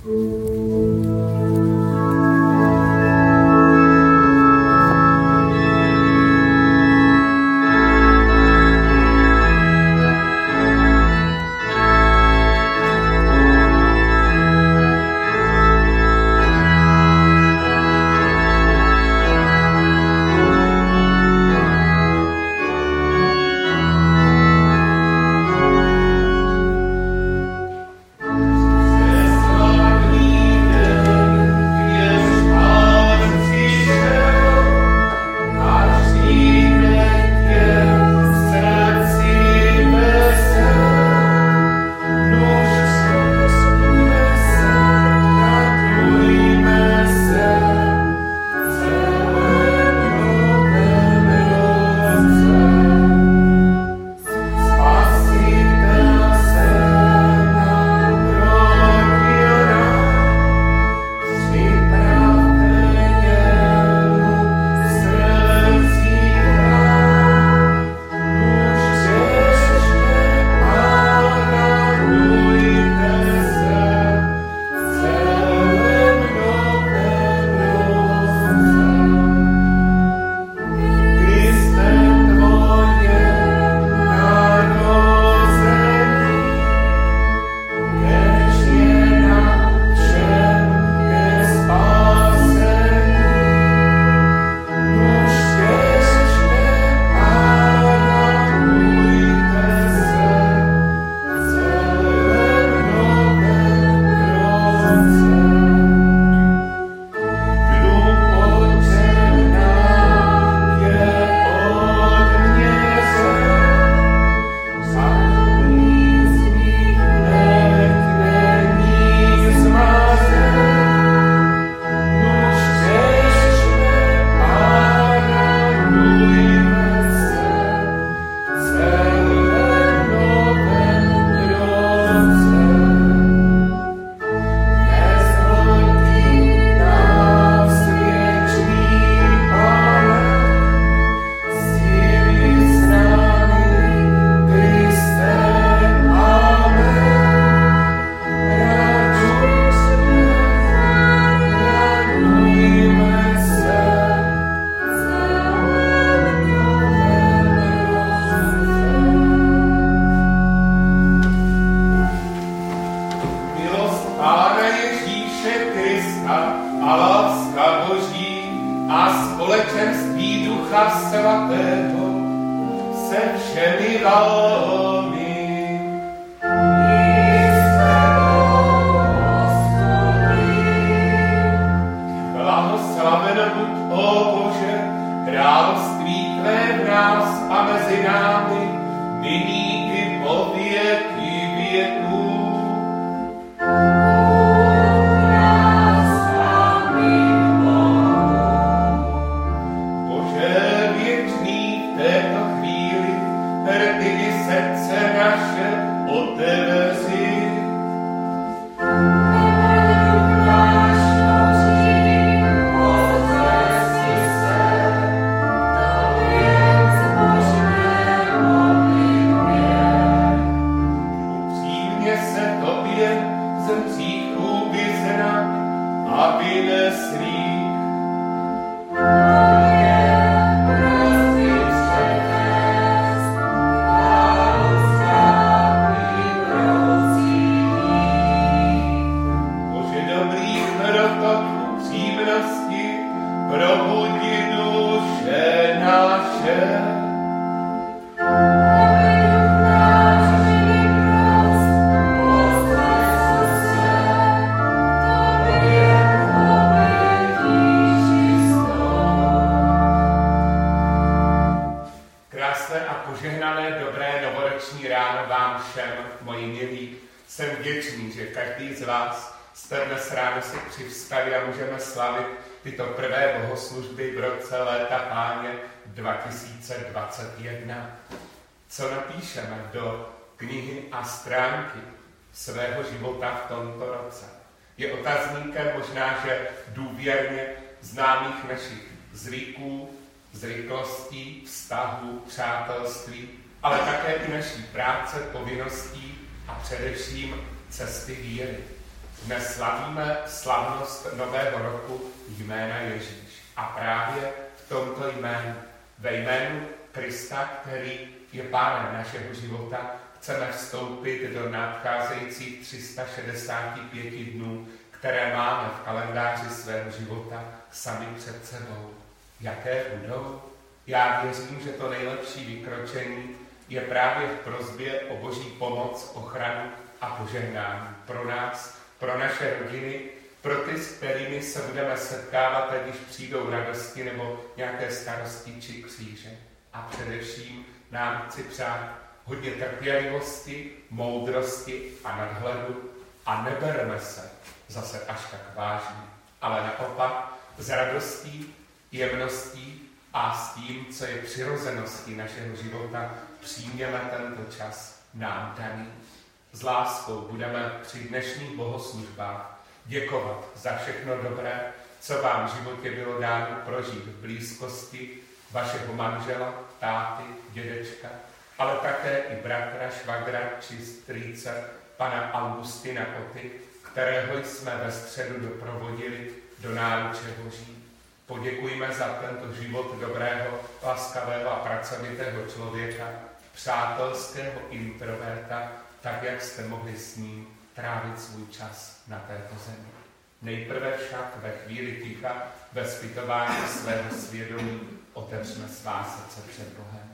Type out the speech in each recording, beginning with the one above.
Tyto prvé bohoslužby v roce léta Páně 2021. Co napíšeme do knihy a stránky svého života v tomto roce? Je otazníkem možná, že důvěrně známých našich zvyků, zvyklostí, vztahů, přátelství, ale také i naší práce, povinností a především cesty víry. Dnes slavíme slavnost Nového roku jména Ježíš. A právě v tomto jménu, ve jménu Krista, který je pánem našeho života, chceme vstoupit do nadcházejících 365 dnů, které máme v kalendáři svého života sami před sebou. Jaké budou? Já věřím, že to nejlepší vykročení je právě v prosbě o Boží pomoc, ochranu a požehnání pro nás, pro naše rodiny, pro ty, s kterými se budeme setkávat, ať když přijdou radosti nebo nějaké starosti či kříže. A především nám chci přát hodně trpělivosti, moudrosti a nadhledu a neberme se zase až tak vážně, ale naopak s radostí, jemností a s tím, co je přirozeností našeho života, přijměme tento čas nám daný. S láskou budeme při dnešních bohoslužbách děkovat za všechno dobré, co vám v životě bylo dáno prožít v blízkosti vašeho manžela, táty, dědečka, ale také i bratra, švagra či strýce, pana Augustina Oty, kterého jsme ve středu doprovodili do náruče Boží. Poděkujme za tento život dobrého, laskavého a pracovitého člověka, přátelského introverta, tak, jak jste mohli s ním trávit svůj čas na této zemi. Nejprve však ve chvíli ticha, ve zpytování svého svědomí, otevřme svá srdce před Bohem.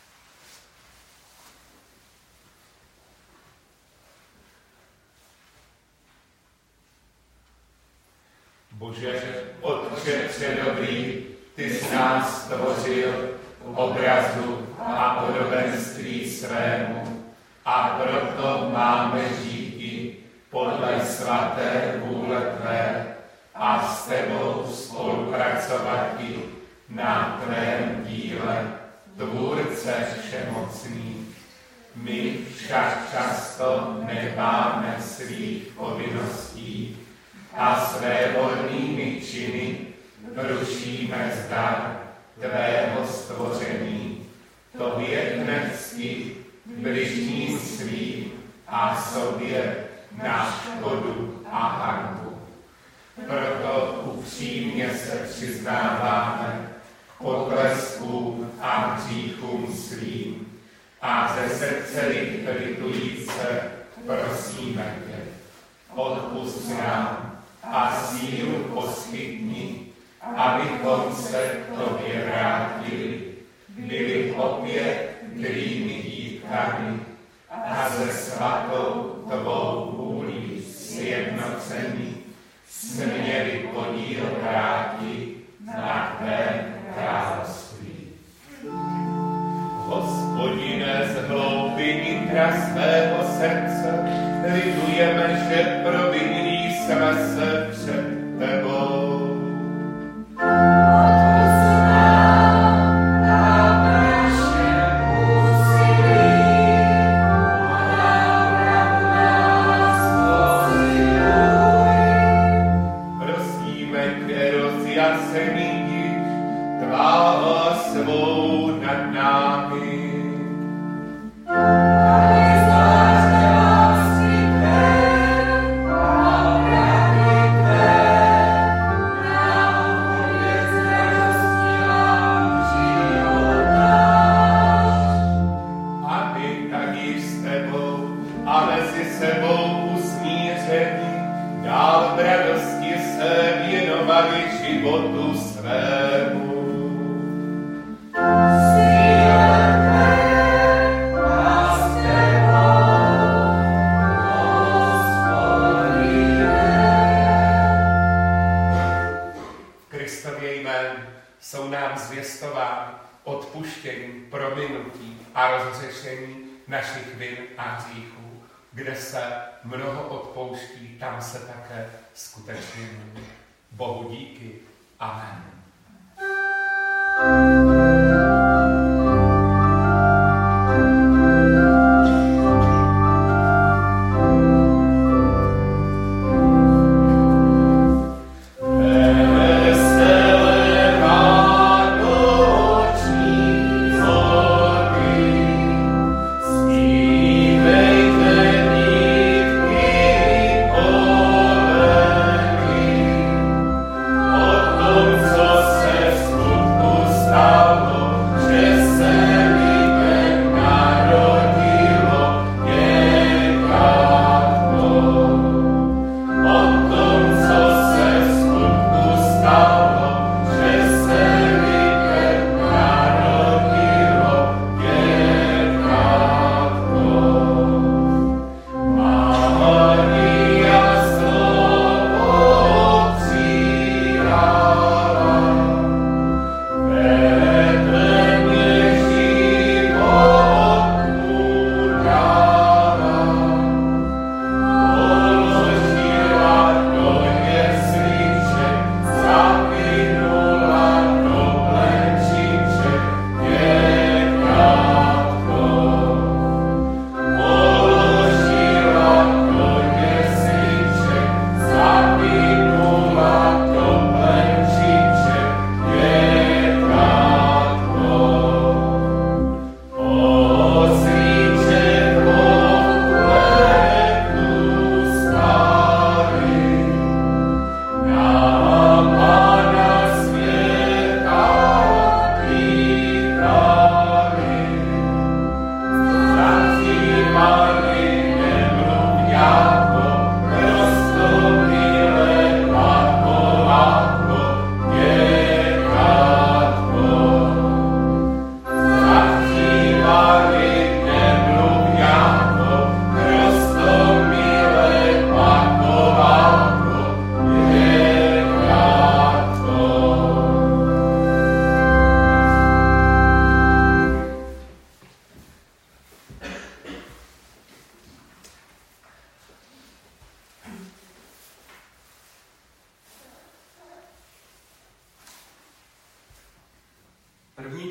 Bože, Otče předobrý, ty jsi nás stvořil obrazu a podobenství svému, a proto máme žíti podle svaté vůle tvé a s tebou spolupracovati na tvém díle, Tvůrce všemocný. My však často nebáme svých povinností a své volnými činy rušíme zdar tvého stvoření. Tobě hned cti, bližním svým a sobě na škodu a hanbu. Proto upřímně se přiznáváme pokleskům a hříchům svým a ze srdce litujíce prosíme tě. Odpusť nám a sílu poskytni, abychom se k tobě vrátili, byli opět tvými dítkami a ze svatou tvou vůlí sjednocení směli podíl vrátit na tvém království. Hospodine, z hloubi nitra svého srdce lidujeme, že provinili jsme se před tebou. Kde se mnoho odpouští, tam se také skutečně mluví. Bohu díky. Amen. Oh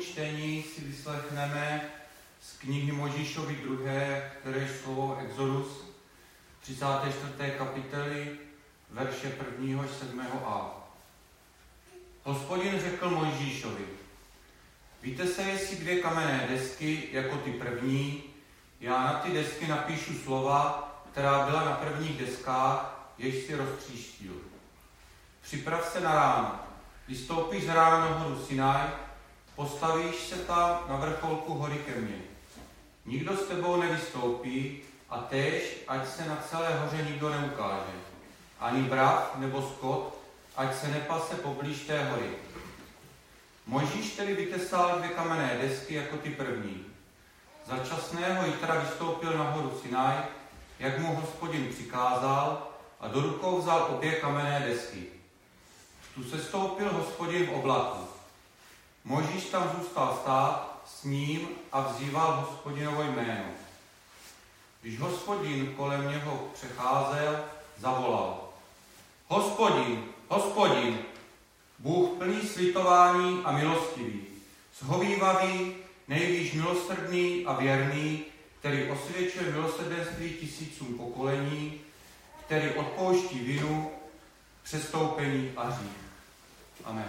čtení si vyslechneme z knihy Mojžíšovy 2., které je slovo Exodus, 34. kapitoly, verše 1. až 7a. Hospodin řekl Mojžíšovi: víte se, jestli 2 kamenné desky jako ty první, já na ty desky napíšu slova, která byla na prvních deskách, jež si roztříštil. Připrav se na ráno. Vystoupíš ráno na horu Sinaj, postavíš se tam na vrcholku hory ke mně. Nikdo s tebou nevystoupí a též, ať se na celé hoře nikdo neukáže. Ani vrav nebo skot, ať se nepase poblíž té hory. Mojžíš tedy vytesal 2 kamenné desky jako ty první. Za časného jitra vystoupil na horu Sinaj, jak mu Hospodin přikázal, a do rukou vzal obě kamenné desky. Tu sestoupil Hospodin v oblaku. Mojžíš tam zůstal stát s ním a vzýval Hospodinovo jméno. Když Hospodin kolem něho přecházel, zavolal: Hospodin, Hospodin, Bůh plný slitování a milostivý, shovívavý, nejvýš milosrdný a věrný, který osvědčuje milosrdenství tisícům pokolení, který odpouští vinu, přestoupení a hřích. Amen.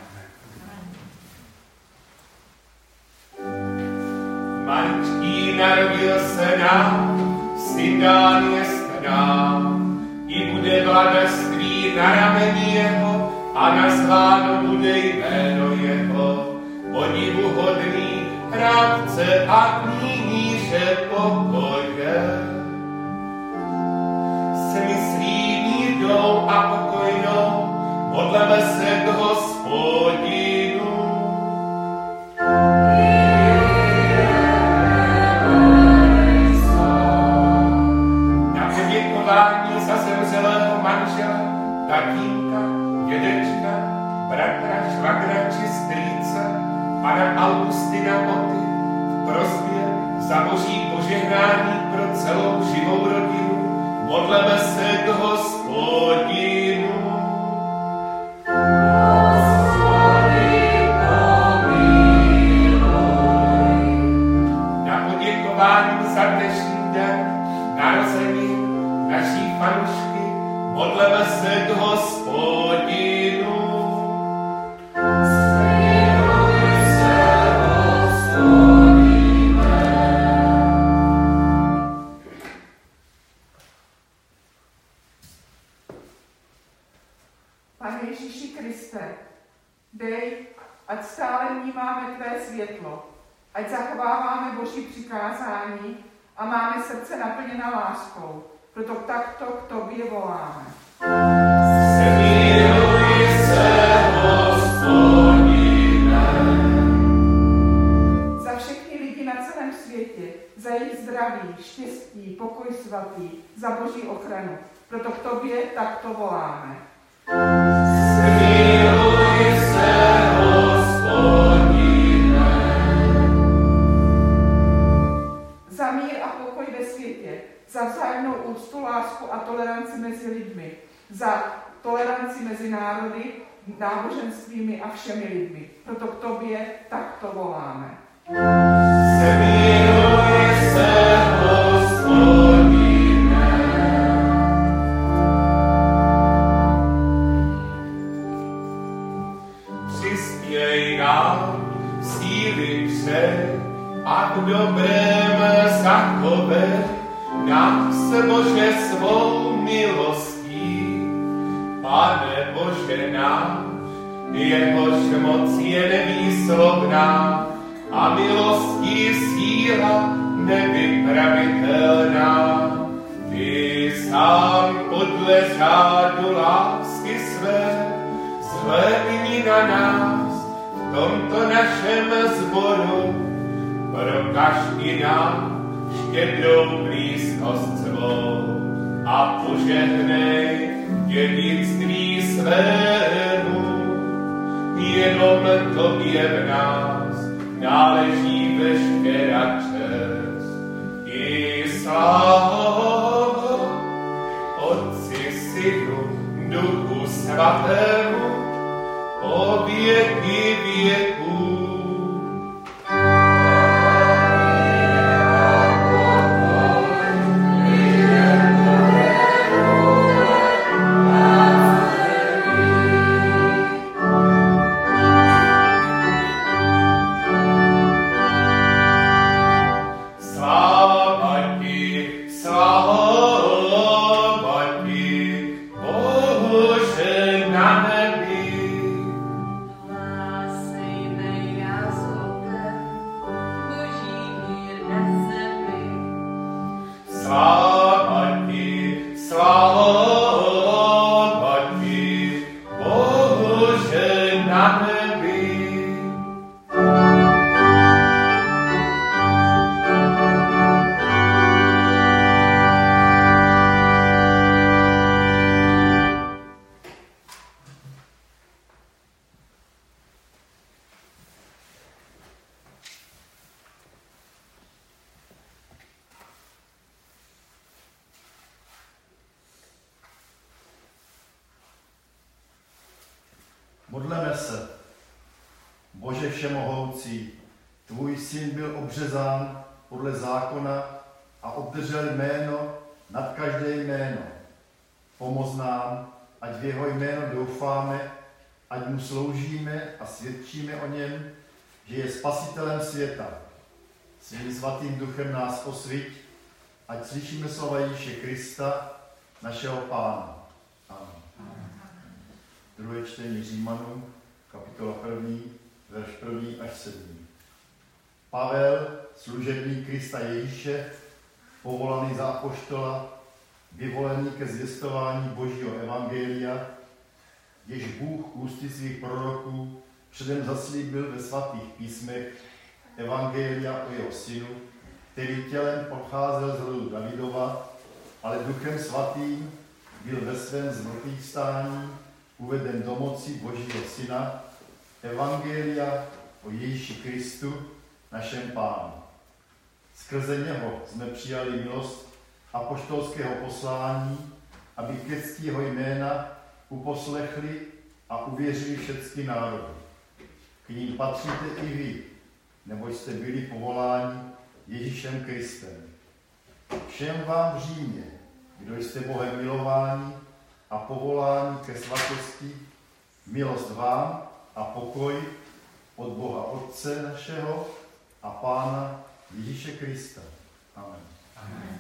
Maličký narodil se nám, syn dán jest nám, i bude vladařství na rameni jeho a nazváno bude jméno jeho. Podivuhodný rádce a míře pokoje. Se myslí mírnou a pokojnou, modleme se k Hospodinu. Na poděkování za zemřelého manžela, tatínka, dědečka, bratra, švagra či strýce, pana Augustina Moty, v prosbě za boží požehnání pro celou živou rodinu, modleme se k Hospodinu. Na poděkování za dnešní den narození naší fanušky, modleme se k Hospodinu. Pane Ježíši Kriste, dej, ať stále vnímáme tvé světlo, ať zachováváme Boží přikázání a máme srdce naplněna láskou. Proto takto k tobě voláme. Smiluj se, Hospodine. Za všechny lidi na celém světě, za jejich zdraví, štěstí, pokoj svatý, za Boží ochranu. Proto k tobě takto voláme. Smiluj se, Hospodine. Za mír a pokoj ve světě, za vzájemnou úctu, lásku a toleranci mezi lidmi, za toleranci mezi národy, náboženstvími a všemi lidmi. Proto k tobě takto voláme. Smiluj se, Hospodine. Přispěj nám síly pře a k dobrém zachovej nás, Bože, svou milostí. Pane Bože náš, jehož moc je nevýslovná a milostí síla nevypravitelná. Ty sám podle řádu lásky své zhlédni na nás v tomto našem sboru, prokaž i nám štědrou blízkost svou a požehnej dědictví svému. Jenom tobě v nás náleží veškerá čest i sláva Otci, Synu, Duchu Svatému po věky věků. Modleme se. Bože všemohoucí, tvůj syn byl obřezán podle zákona a obdržel jméno nad každé jméno. Pomoz nám, ať v jeho jméno doufáme, ať mu sloužíme a svědčíme o něm, že je spasitelem světa. Svým svatým duchem nás osviť, ať slyšíme slova Ježíše Krista, našeho Pána. Amen. Druhé čtení Římanům, kapitola 1, verš 1 až 7. Pavel, služebník Krista Ježíše, povolaný za apoštola, vyvolený ke zvěstování Božího evangelia, jež Bůh ústy svých proroků předem zaslíbil ve svatých písmech evangelia o jeho synu, který tělem pocházel z rodu Davidova, ale duchem svatým byl ve svém zmrtvýchvstání uveden do moci Božího syna, evangelia o Ježíši Kristu, našem Pánu. Skrze něho jsme přijali milost apoštolského poslání, aby ke cti jeho jména uposlechli a uvěřili všechny národy. K ním patříte i vy, neboť jste byli povoláni Ježíšem Kristem. Všem vám v Římě, kdo jste Bohem milováni a povoláni ke svatosti, milost vám a pokoj od Boha Otce našeho a Pána Ježíše Krista. Amen. Amen.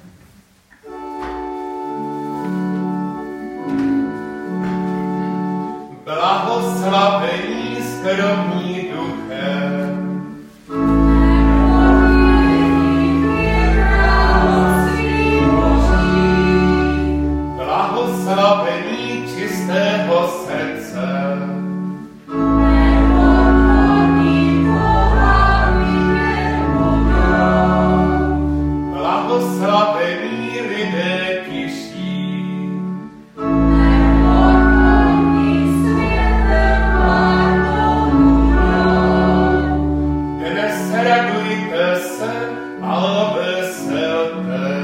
Blahoslavení skromní duchem, blahoslavení čistého srdce, blahoslavení lidé tiší, dnes radujte se a veselte.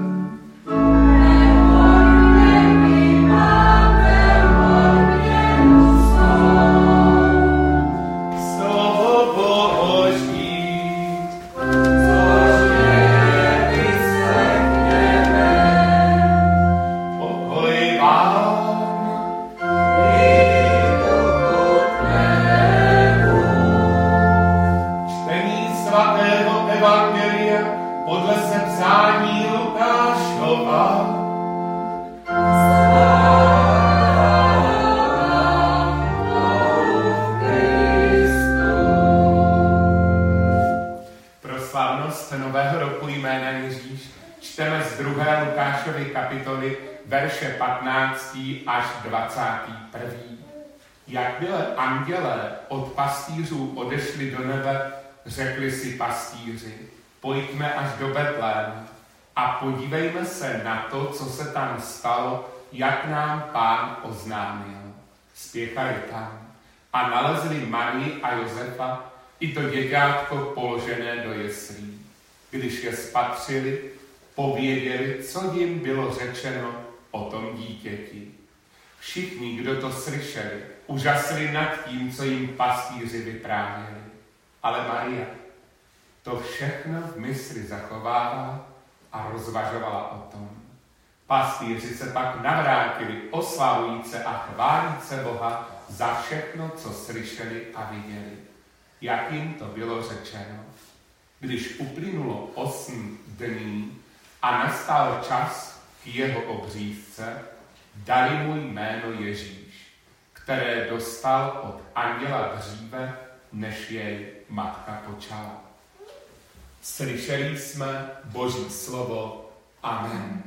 Kapitoly, verše 15. až 21. Jakmile andělé od pastýřů odešli do nebe, řekli si pastýři, pojďme až do Betléma a podívejme se na to, co se tam stalo, jak nám Pán oznámil. Spěchali tam a nalezli Marii a Josefa i to děťátko položené do jeslí. Když je spatřili, pověděli, co jim bylo řečeno o tom dítěti. Všichni, kdo to slyšeli, užasli nad tím, co jim pastýři vyprávěli. Ale Maria to všechno v mysli zachovávala a rozvažovala o tom. Pastýři se pak navrátili oslavujíce a chválíce Boha za všechno, co slyšeli a viděli, jak jim to bylo řečeno. Když uplynulo 8 dní a nastal čas k jeho obřízce, dali mu jméno Ježíš, které dostal od anděla dříve, než jej matka počala. Slyšeli jsme Boží slovo. Amen.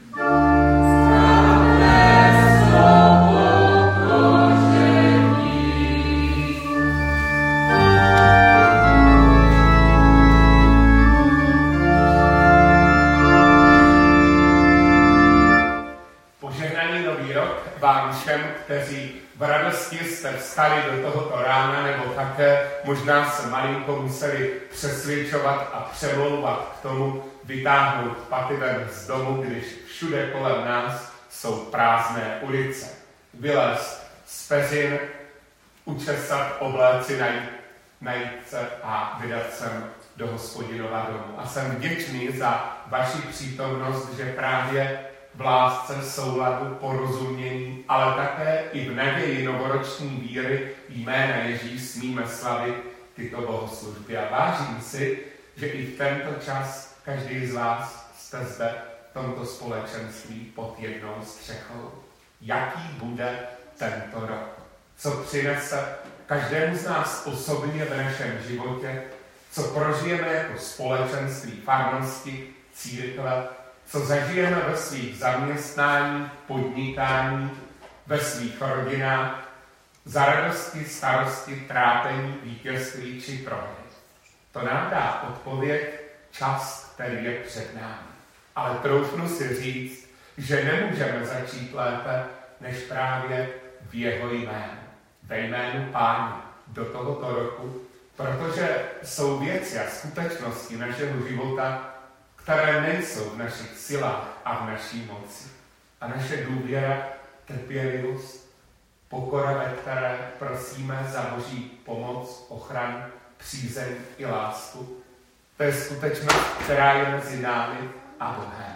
Vám všem, kteří v radosti jste vstali do tohoto rána, nebo také možná se malinko museli přesvědčovat a přemlouvat k tomu, vytáhnout paty ven z domu, když všude kolem nás jsou prázdné ulice. Vylézt z peřin učesat, obléci, najít se a vydat sem do Hospodinova domu. A jsem vděčný za vaši přítomnost, že právě v lásce, souladu, porozumění, ale také i v naději novoroční víry jména Ježíš smíme slavit tyto bohoslužby. A vážím si, že i v tento čas každý z vás jste zde v tomto společenství pod jednou střechou. Jaký bude tento rok? Co přinese každému z nás osobně v našem životě? Co prožijeme jako společenství farnosti, církve? Co zažijeme ve svých zaměstnáních, podnikání, ve svých rodinách? Za radosti, starosti, trápení, vítězství či prohry. To nám dá odpověď čas, který je před námi. Ale troufnu si říct, že nemůžeme začít lépe, než právě v jeho jménu. Ve jménu Páně do tohoto roku, protože jsou věci a skutečnosti našeho života, které nejsou v našich silách a v naší moci. A naše důvěra, trpělivost, pokora, ve které prosíme za Boží pomoc, ochranu, přízeň i lásku, to je skutečnost, která je mezi námi a Bohem.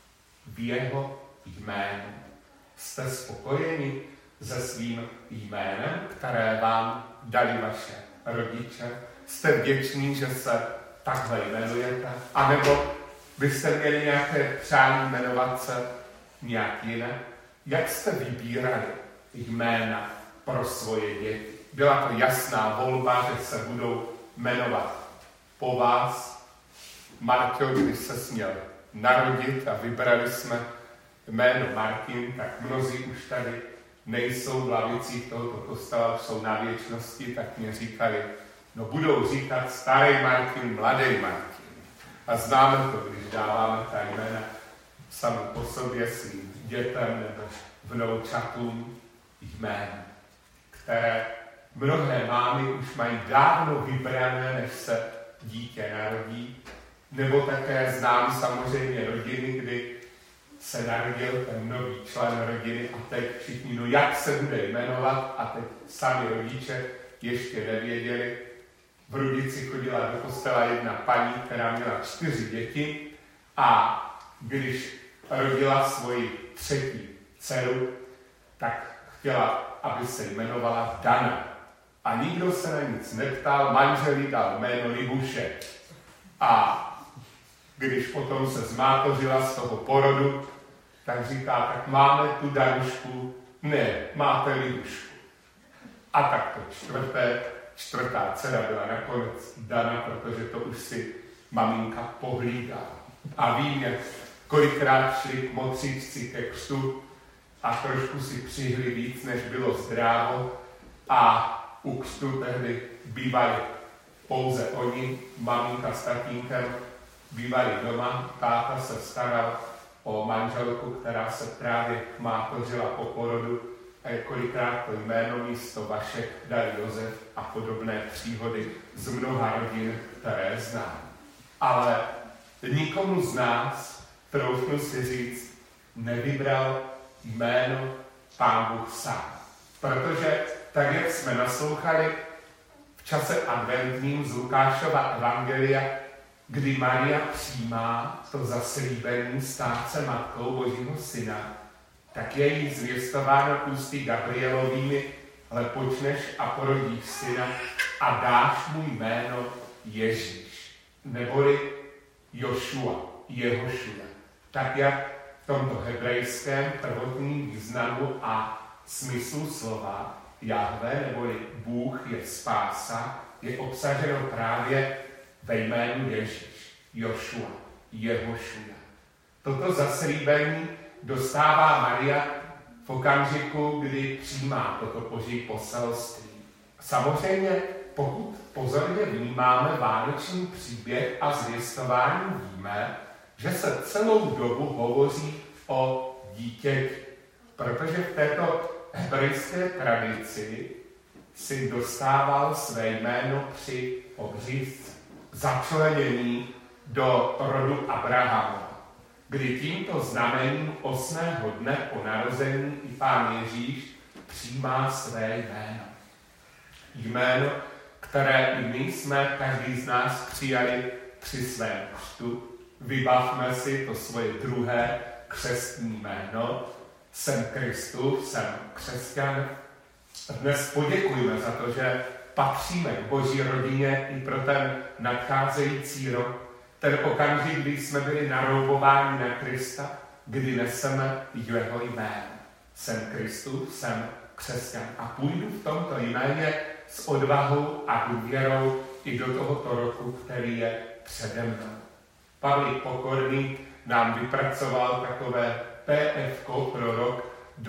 V jeho jménu. Jste spokojeni se svým jménem, které vám dali vaše rodiče? Jste vděční, že se takhle jmenujete? A nebo byste měli nějaké přání jmenovat se nějak jiné? Jak jste vybírali jména pro svoje děti? Byla to jasná volba, že se budou jmenovat po vás. Marťo, když se směl narodit a vybrali jsme jméno Martin, tak mnozí už tady nejsou v lavicích tohoto kostela, jsou na věčnosti, tak mě říkali, no budou říkat starý Martin, mladý Martin. A známe to, když dáváme ta jména sami po sobě svým dětem nebo vnoučatům jména, které mnohé mámy už mají dávno vybrané, než se dítě narodí, nebo také znám samozřejmě rodiny, kdy se narodil ten nový člen rodiny a teď všichni, no jak se bude jmenovat, a teď sami rodiče ještě nevěděli. V Rudici chodila do kostela jedna paní, která měla 4 děti a když rodila svoji 3. dceru, tak chtěla, aby se jmenovala Dana. A nikdo se na nic neptal, manželi dal jméno Libuše. A když potom se zmátořila z toho porodu, tak říká, tak máme tu Danušku, ne, máte Libušku. A tak to 4. dcera byla nakonec Dana, protože to už si maminka pohlídá. A vím, jak kolikrát šli k mocničci ke křtu a trošku si přihli víc, než bylo zdrávo. A u křtu tehdy bývali pouze oni, maminka s tatínkem, bývali doma, táta se staral o manželku, která se právě mátořila po porodu a kolikrát to jméno místo Vašek dal Josef a podobné příhody z mnoha rodin, které znám. Ale nikomu z nás, troufnu si říct, nevybral jméno Pán Bůh sám. Protože tak, jak jsme naslouchali v čase adventním z Lukášova evangelia, kdy Maria přijímá to zaslíbení stát se matkou Božího syna, tak je jí zvěstováno ústy Gabrielovými, ale počneš a porodíš syna a dáš mu jméno Ježíš, neboli Jošua, Jehošua. Tak jak v tomto hebrejském prvotním významu a smyslu slova Jahve, neboli Bůh je spása, je obsaženo právě ve jménu Ježíš, Jošua, Jehošua. Toto zaslíbení dostává Maria v okamžiku, kdy přijímá toto Boží poselství. Samozřejmě, pokud pozorně vnímáme vánoční příběh a zvěstování, víme, že se celou dobu hovoří o dítěti, protože v této hebrejské tradici si dostával své jméno při obřízce, začlenění do rodu Abrahama, kdy tímto znamením 8. dne po narození i Pán Ježíš přijímá své jméno. Jméno, které i my jsme, každý z nás, přijali při svém křtu. Vybavme si to svoje druhé křestní jméno. Jsem Kristus, jsem křesťan. Dnes poděkujme za to, že patříme k Boží rodině i pro ten nadcházející rok, ten okamžik, kdy jsme byli naroubováni na Krista, kdy neseme jeho jméno. Jsem Kristus, jsem křesťan a půjdu v tomto jméně s odvahou a důvěrou i do tohoto roku, který je přede mnou. Pavlík Pokorný nám vypracoval takové PF-ko pro rok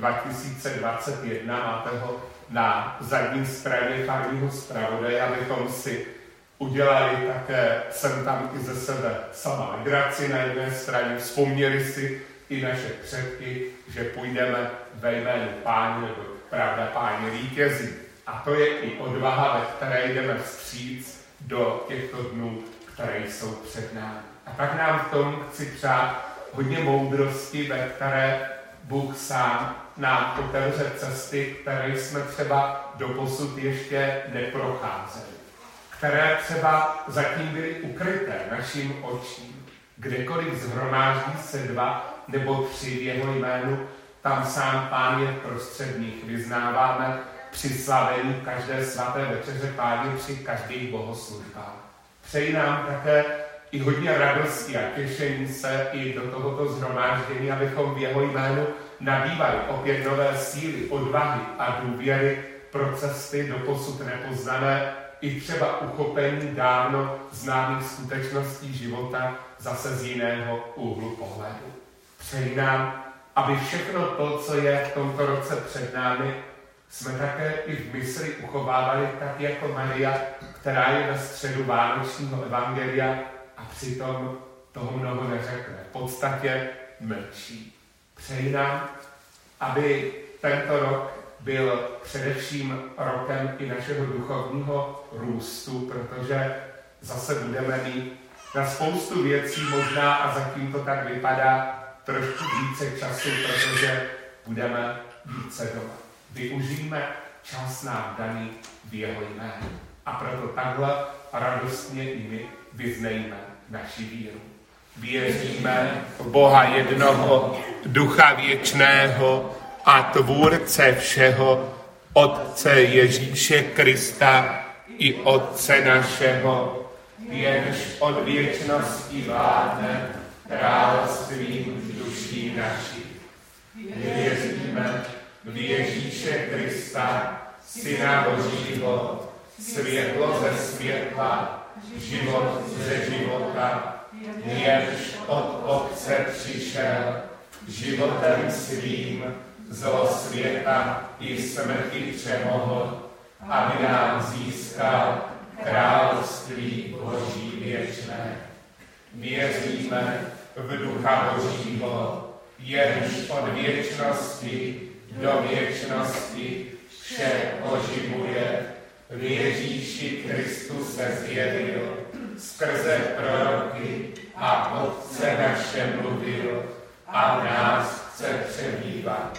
2021, máte ho na zadní straně Farního zpravodaje, abychom si udělali také, jsem tam i ze sebe sama legraci na jedné straně, vzpomněli si i naše předky, že půjdeme ve jménu Páně, nebo pravda Páně vítězí. A to je i odvaha, ve které jdeme vstříc do těchto dnů, které jsou před námi. A tak nám v tom chci přát hodně moudrosti, ve které Bůh sám nám otevře cesty, které jsme třeba doposud ještě neprocházeli, které třeba zatím byly ukryté našim očím. Kdekoliv shromáždí se 2 nebo 3 v jeho jménu, tam sám Pán je prostřed nich. Vyznáváme při slavení každé svaté večeře Páně, při každých bohoslužbách. Přeji nám také i hodně radosti a těšení se i do tohoto shromáždění, abychom v jeho jménu nabývali opět nové síly, odvahy a důvěry pro cesty doposud nepoznané, i třeba uchopení dávno známých skutečností života zase z jiného úhlu pohledu. Přeji nám, aby všechno to, co je v tomto roce před námi, jsme také i v mysli uchovávali tak jako Maria, která je ve středu vánočního evangelia a přitom toho mnoho neřekne. V podstatě mlčí. Přeji nám, aby tento rok byl především rokem i našeho duchovního růstu, protože zase budeme mít na spoustu věcí možná, a zatím to tak vypadá, trošku více času, protože budeme více doma. Využijeme čas nám daný v jeho jménu. A proto takhle radostně i my vyznejme naši víru. Věříme v Boha jednoho, Ducha věčného a Tvůrce všeho, Otce Ježíše Krista i Otce našeho, jenž od věčnosti vládne královstvím duší naší. Věříme v Ježíše Krista, Syna Božího, světlo ze světla, život ze života, jenž od Otce přišel, životem svým zlo světa i smrti přemohl, aby nám získal království Boží věčné. Věříme v Ducha Božího, jenž od věčnosti do věčnosti vše oživuje, v Ježíši Kristu se zjevil, skrze proroky a Otce naše mluvil a v nás chce přebývat.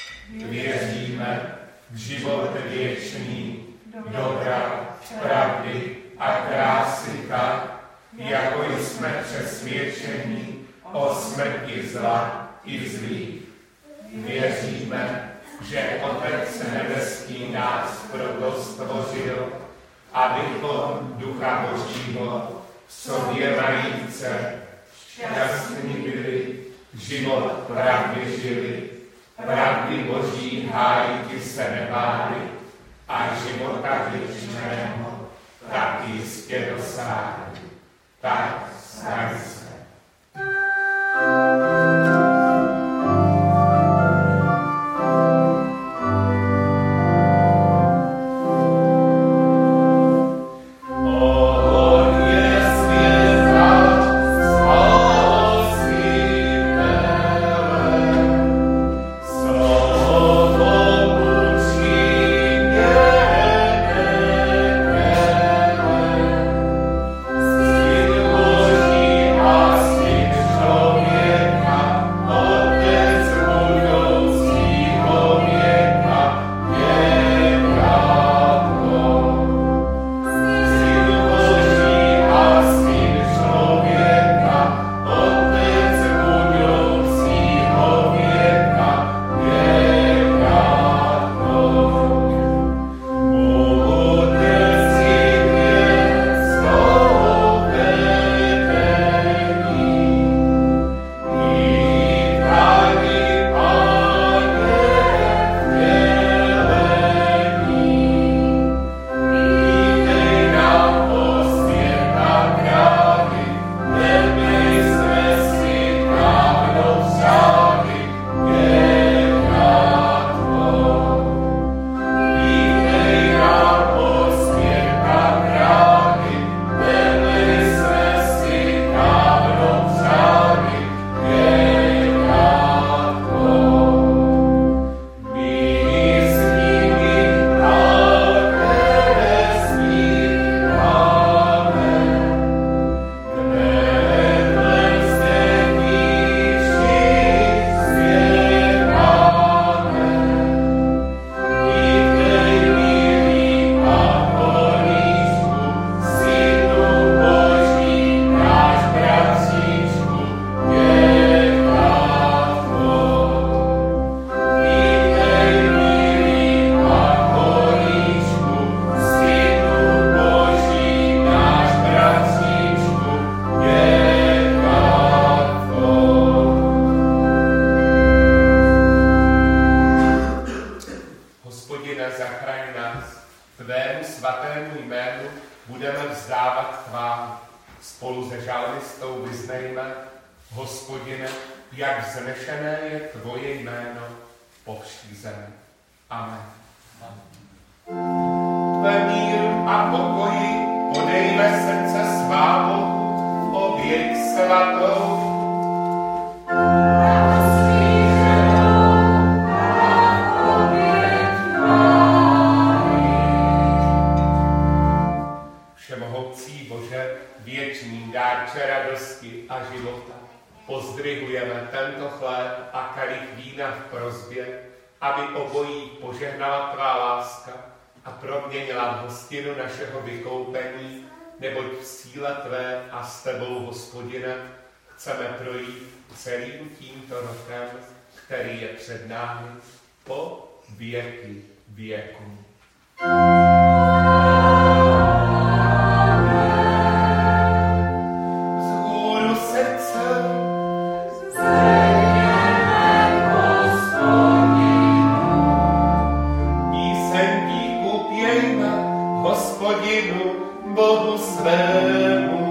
Věříme v život věčný, dobra, pravdy a krásy tak, jako jsme přesvědčeni o smrti zla i zlých. Věříme, že Otec nebeský nás proto stvořil, abychom Ducha Božího v sobě majíce šťastní byli, život pravdy žili, pravdy Boží hájiti se nebáli a života věčného tak jistě dosáhli. Tak staň se. Boží Hospodine, zachraň nás. Tvému svatému jménu budeme vzdávat chválu. Spolu se žalmistou vyznejme, Hospodine, jak vznešené je tvoje jméno po vší zemi. Amen. Tvé míru a pokoji podejme srdce svá Bohu, oběť svatou. Všemohoucí Bože, věčný dárče radosti a života, pozdvihujeme tento chléb a kalich vína v prosbě, aby obojí požehnala tvá láska a proměnila v hostinu našeho vykoupení, neboť v síle tvé a s tebou, Hospodine, chceme projít celým tímto rokem, který je před námi po věky věků. Bohu svému.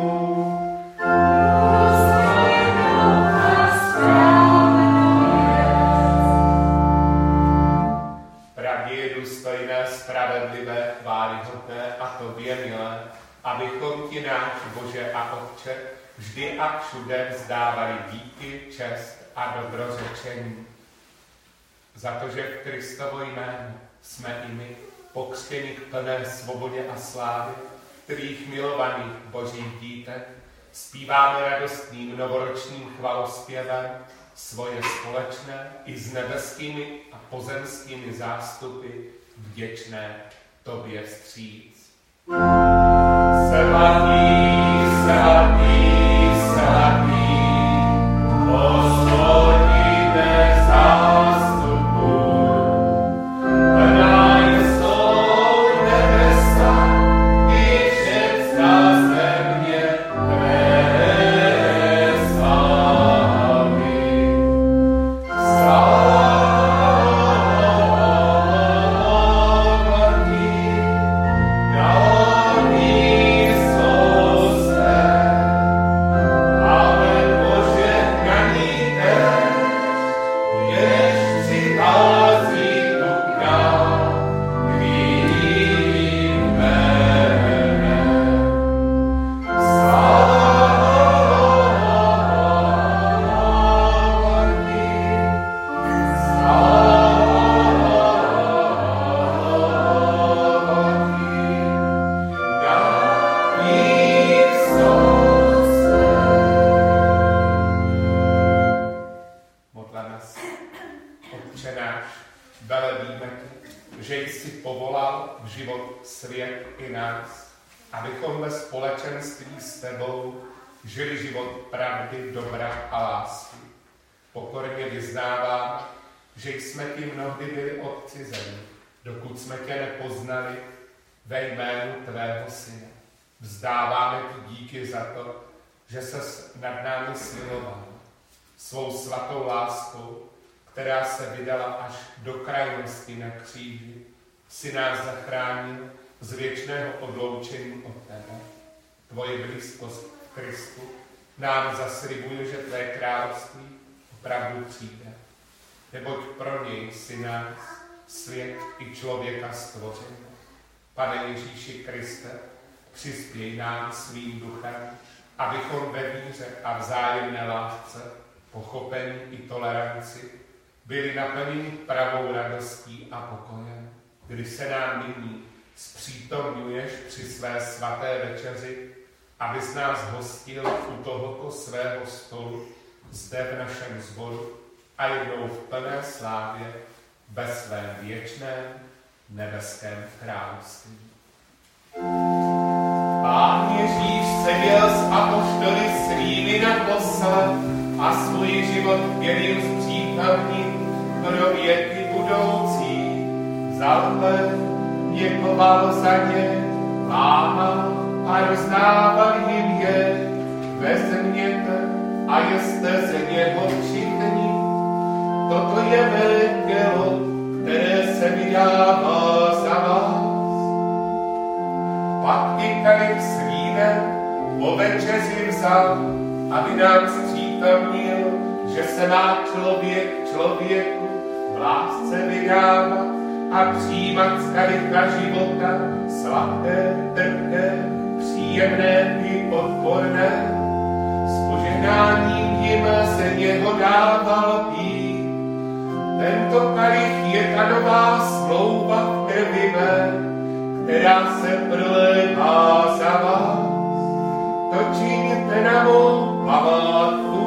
Pravdě je důstojné, spravedlivé, chvályhodné a tobě milé, abychom ti náš Bože a Otče vždy a všude vzdávali díky, čest a dobrořečení. Za to, že v Kristovo jménu jsme i my pokřtěni k plné svobodě a slávě tvých milovaných božích dítek, zpíváme radostným novoročním chvalospěvem svoje společné i s nebeskými a pozemskými zástupy vděčné tobě vstříc. Svatý, svatý, svatý, Hospodine zástupu, abychom ve společenství s tebou žili život pravdy, dobra a lásky. Pokorně vyznávám, že jsme ti mnohdy byli odcizeni, dokud jsme tě nepoznali ve jménu tvého syna. Vzdáváme ti díky za to, že ses nad námi smiloval svou svatou láskou, která se vydala až do krajnosti na kříži. Si nás zachránil z věčného odloučení od tebe. Tvoje blízkost v Kristu nám zaslibuje, že tvé království opravdu přijde. Neboť pro něj si nás, svět i člověka stvořil. Pane Ježíši Kriste, přispěj nám svým duchem, abychom ve víře a vzájemné lásce, pochopení i toleranci byli naplněni pravou radostí a pokojem, kdy se nám nyní zpřítomňuješ při své svaté večeři, abys nás hostil u tohoto svého stolu zde v našem sboru a jednou v plné slávě ve svém věčném nebeském království. Pán Ježíš seděl s apoštoly svými naposled a svůj život chtěli zpřítomnit pro věky budoucí. Vzal chléb, děkoval za ně, lámal a rozdával jim je. Vezměte a jeste ze něho všichni. Toto je mé tělo, které se vydává za vás. Pak i kalich s vínem po večeři vzal, aby nám zpřítomnil, že se má člověk člověku v lásce vydávat a přijímat z kalicha života sladké, trpké, příjemné i odporné. S požehnáním jim se něho dával pít. Tento kalich je ta nová smlouva v krvi mé, která se prolévá za vás. To čiňte na mou památku.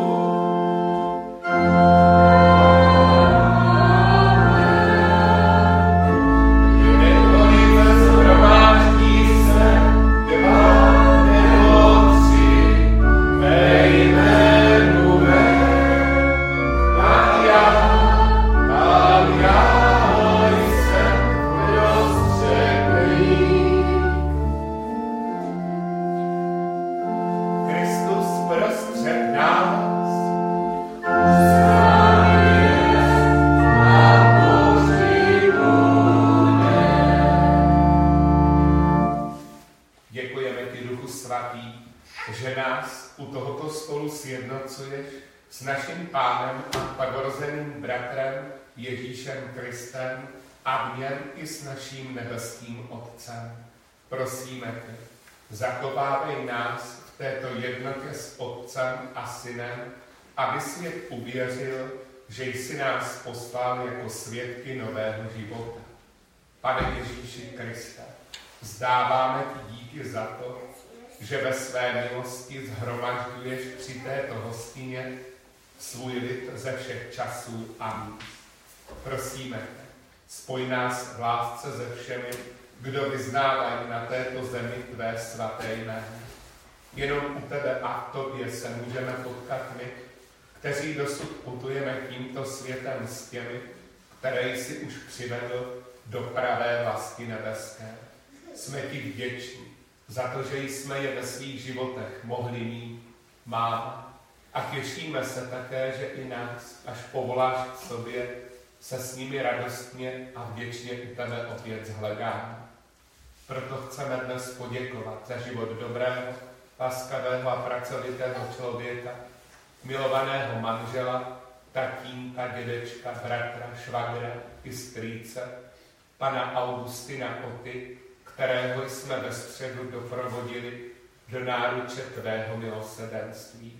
S naším Pánem a prvorozeným bratrem Ježíšem Kristem a v něm i s naším nebeským Otcem. Prosíme tě, zachovávej nás v této jednotě s Otcem a Synem, aby svět uvěřil, že jsi nás poslal jako svědky nového života. Pane Ježíši Kriste, vzdáváme ti díky za to, že ve své milosti shromažďuješ při této hostině svůj lid ze všech časů a míst. Prosíme tě, spoj nás v lásce se všemi, kdo vyznávají na této zemi tvé svaté jméno. Jenom u tebe a v tobě se můžeme potkat my, kteří dosud putujeme tímto světem s těmi, které jsi už přivedl do pravé vlasti nebeské. Jsme ti vděční za to, že jsme je ve svých životech mohli mít, máme. A těšíme se také, že i nás, až povoláš k sobě, se s nimi radostně a vděčně u tebe opět zhledáme. Proto chceme dnes poděkovat za život dobrého, laskavého a pracovitého člověka, milovaného manžela, tatínka, dědečka, bratra, švagra i strýce, pana Augustina Oty, kterého jsme ve středu doprovodili do náruče tvého milosrdenství.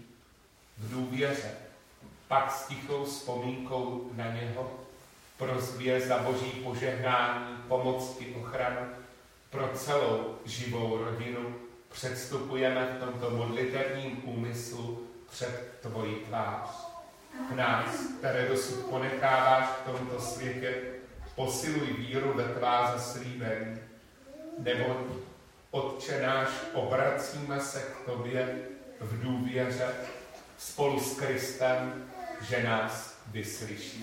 V důvěře, pak s tichou vzpomínkou na něho, prosbě za boží požehnání, pomoc i ochranu pro celou živou rodinu předstupujeme v tomto modlitevním úmyslu před tvoji tvář. V nás, které dosud ponecháváš v tomto světě, posiluj víru ve tvá zaslíbení. Neboť, Otče náš, obracíme se k tobě v důvěře spolu s Kristem, že nás vyslyšíš.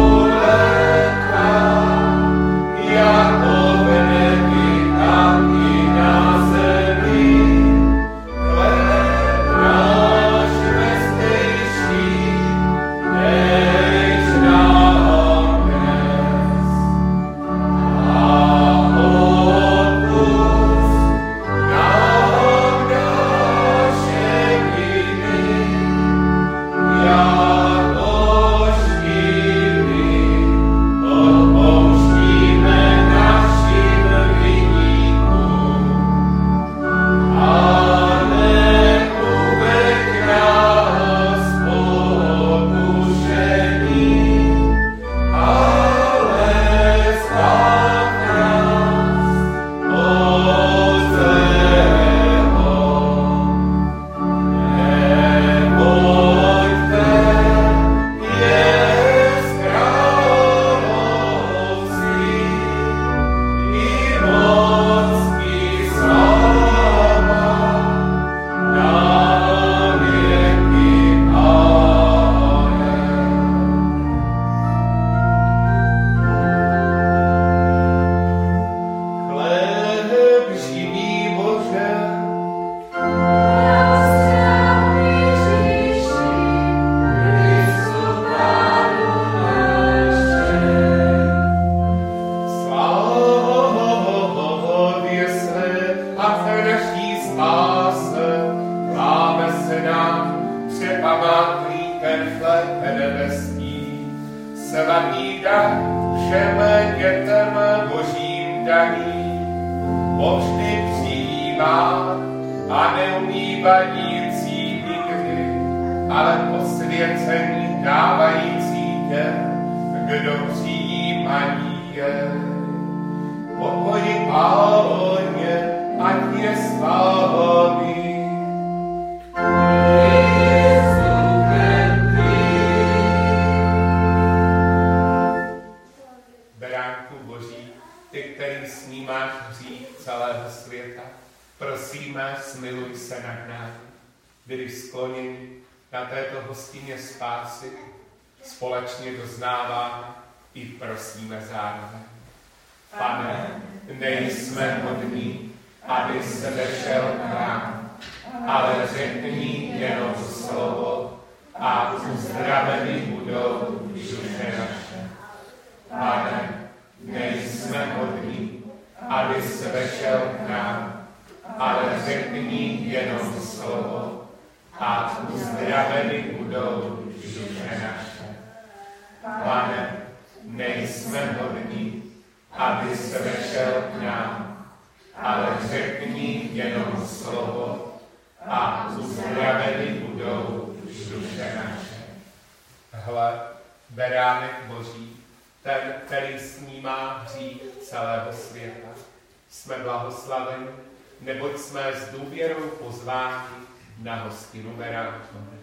Yeah. památný ten chleb nebeský, svatý dar všem dětem božím daný, možný přijímá a neumývající nikdy, ale posvěcení dávající těm, kdo přijímají je. Pokoji Páně, ať je s vámi. Beránku Boží, ty, který snímáš hřích celého světa, prosíme, smiluj se nad námi, když skloněni na této hostině spásy společně doznáváme i prosíme zároveň. Pane, nejsme hodní, aby se vešel k nám, ale řekni jenom slovo a uzdraveny budou duše naše. Pane, nejsme hodní, aby se vešel k nám, ale řekni jenom slovo a uzdraveny budou duše naše. Pane, nejsme hodní, aby se vešel k nám, ale řekni jenom slovo a uzdraveny budou duše naše. Hle, beránek Boží, ten, který snímá hřích celého světa. Jsme blahoslaveni, neboť jsme s důvěrou pozváni na hostinu beránkovi.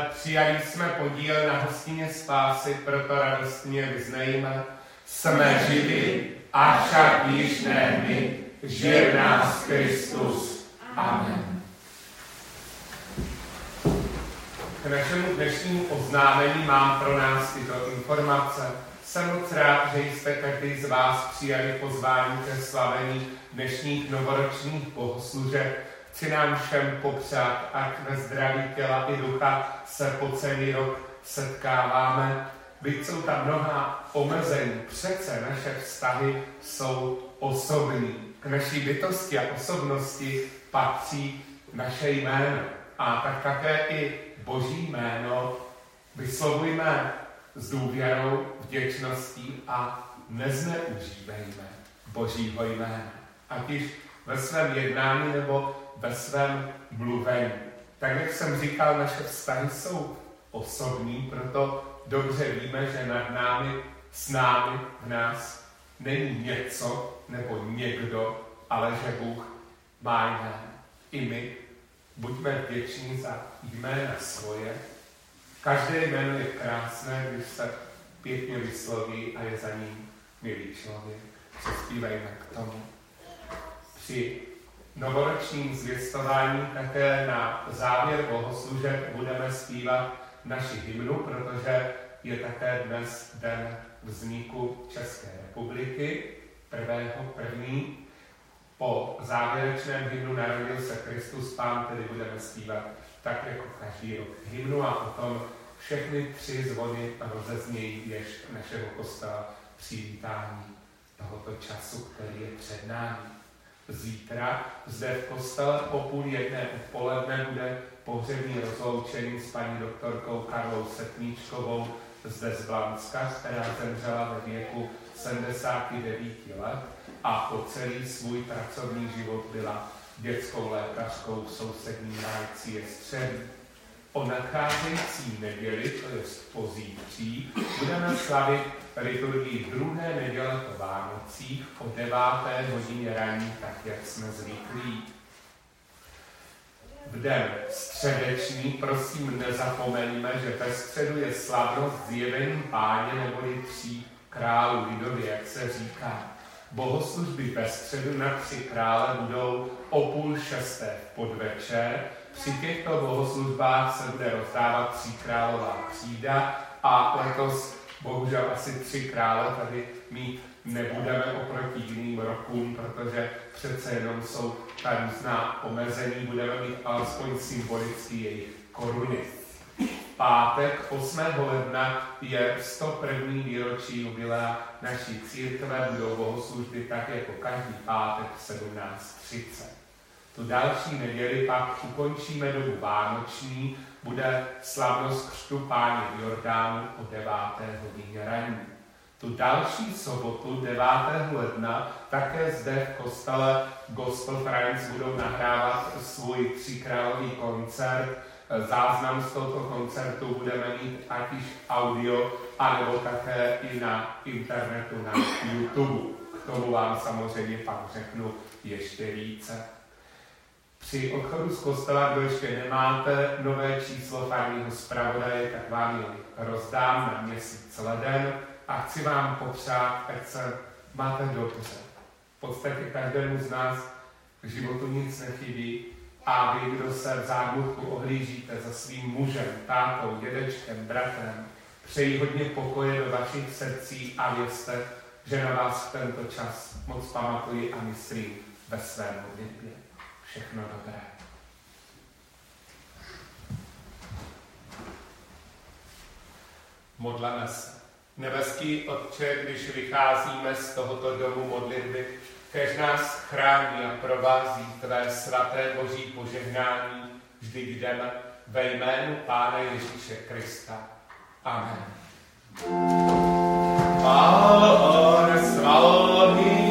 přijali jsme podíl na hostině spásy, proto radostně vyznejme. Jsme živi, avšak již ne my, žije v nás Kristus. Amen. K našemu dnešnímu oznámení mám pro nás tyto informace. Jsem moc rád, že jste každý z vás přijali pozvání ke slavení dnešních novoročních bohoslužeb. Chci nám všem popřát, ať ve zdraví těla i ducha se po celý rok setkáváme. Byť jsou tam mnoha omezení, přece naše vztahy jsou osobní. K naší bytosti a osobnosti patří naše jméno. A tak také i Boží jméno vyslovujme s důvěrou, vděčností a nezneužívejme Božího jména. Ať již ve svém jednání nebo ve svém mluvení. Tak jak jsem říkal, naše vztahy jsou osobní, proto dobře víme, že nad námi, s námi, v nás není něco nebo někdo, ale že Bůh má jméno. I my buďme vděční za jména svoje. Každé jméno je krásné, když se pěkně vysloví a je za ním milý člověk. Přispívejme k tomu. Při novoročním zvěstování také na závěr bohoslužeb budeme zpívat naši hymnu, protože je také dnes den vzniku České republiky, 1.1. Po závěrečném hymnu Narodil se Kristus Pán, tedy budeme zpívat tak jako každý rok hymnu a potom všechny 3 zvony rozeznějí běž našeho kostela přivítání tohoto času, který je před námi. Zítra zde v kostele po 12:30 odpoledne bude pohřební rozloučení s paní doktorkou Karlou Setníčkovou zde z Blanska, která zemřela ve věku 79 let a po celý svůj pracovní život byla dětskou lékařkou v sousední Rajci Jestřebí. O nadcházející neděli, to je pozítří, budeme slavit liturgii 2. neděle po Vánocích o 9. hodině ranní, tak jak jsme zvyklí. V den středeční prosím nezapomeňme, že ve středu je slavnost Zjevení Páně neboli 3 králů lidově, jak se říká. Bohoslužby ve středu na 3 krále budou o 5:30 v podvečer. Při těchto bohoslužbách se bude rozdávat 3 králová křída a letos bohužel asi 3 krále tady mít nebudeme oproti jiným rokům, protože přece jenom jsou ta různá omezení, budeme mít alespoň symbolicky jejich koruny. Pátek 8. ledna je 101. výročí jubilea naší církve, budou bohoslužby tak jako každý pátek v 17:30. Tu další neděli pak ukončíme dobu vánoční, bude slavnost křtu Páně v Jordánu o 9. hodině ranní. Tu další sobotu 9. ledna také zde v kostele Gospel Friends budou nahrávat svůj 3 králový koncert. Záznam z tohoto koncertu budeme mít ať již audio, anebo také i na internetu, na YouTube. K tomu vám samozřejmě pak řeknu ještě více. Při odchodu z kostela, kdo ještě nemáte nové číslo farního zpravodaje, tak vám ji rozdám na měsíc leden a chci vám popřát, ať se máte dobře. V podstatě každému z nás v životu nic nechybí a vy, kdo se v zádlužku ohlížíte za svým mužem, tátou, dědečkem, bratrem, přeji hodně pokoje do vašich srdcí a vězte, že na vás v tento čas moc pamatuji a myslím ve své modlitbě. Všechno dobré. Modleme se. Nebeský Otče, když vycházíme z tohoto domu modlitby, kež nás chrání a provází tvé svaté Boží požehnání, vždy jdeme ve jménu Pána Ježíše Krista. Amen. Pán s vámi.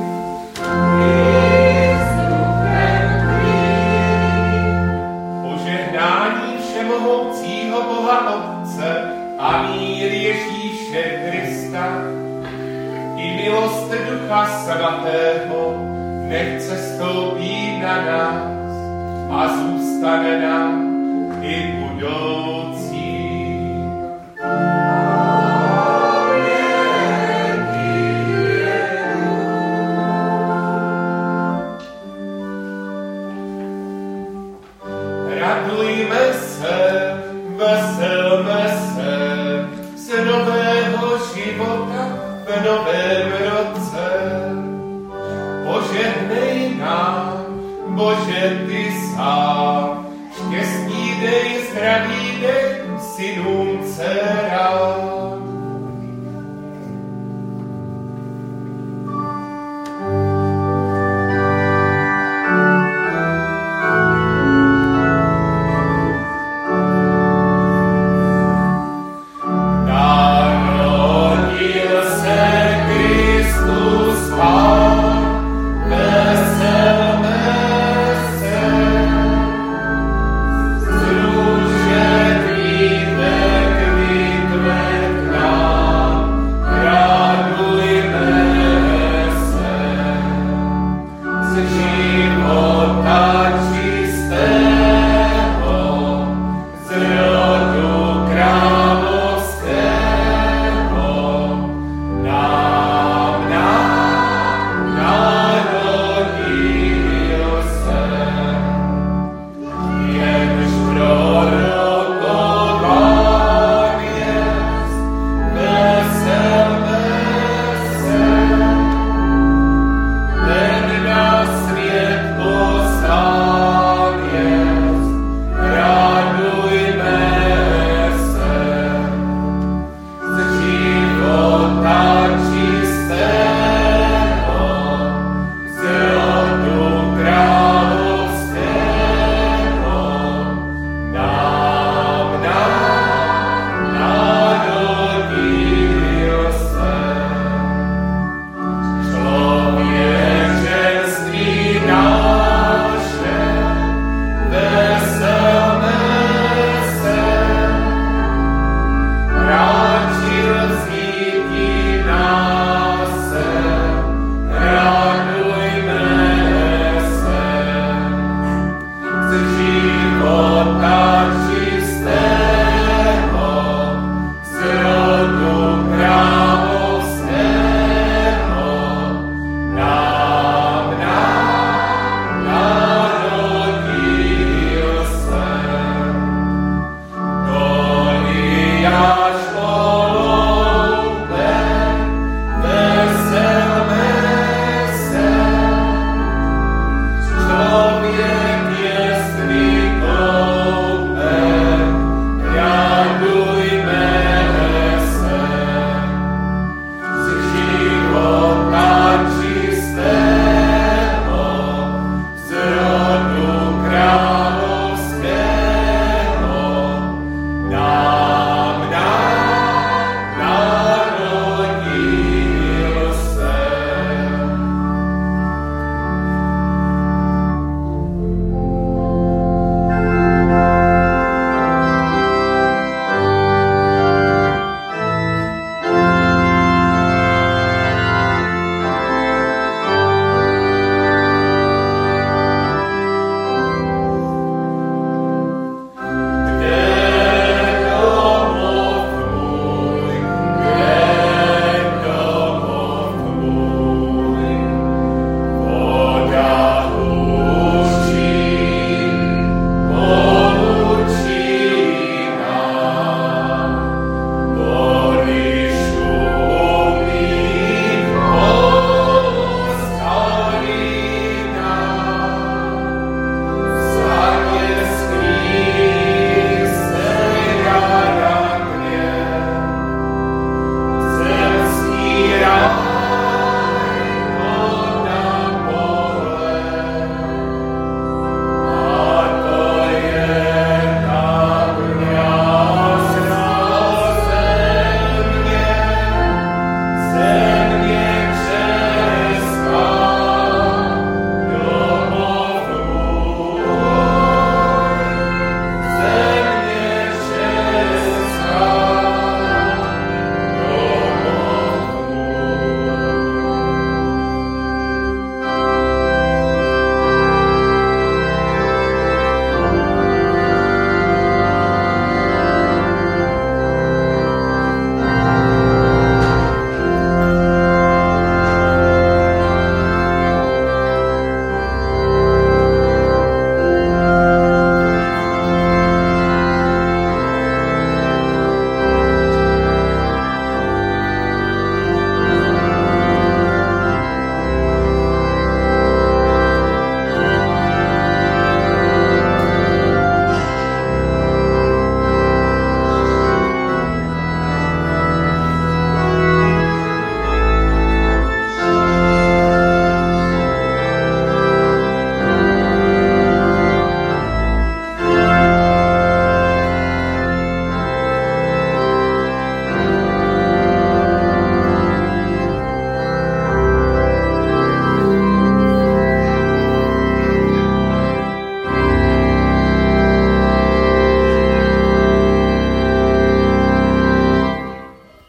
Všemohoucího Boha Otce a mír Ježíše Krista i milost Ducha Svatého nechce stoupí na nás a zůstane nám i budoucí. Radujme se, veselme se z nového života v novém roce. Požehnej nám, Bože, ty sám, štěstí dej, zdraví dej synům dcerám.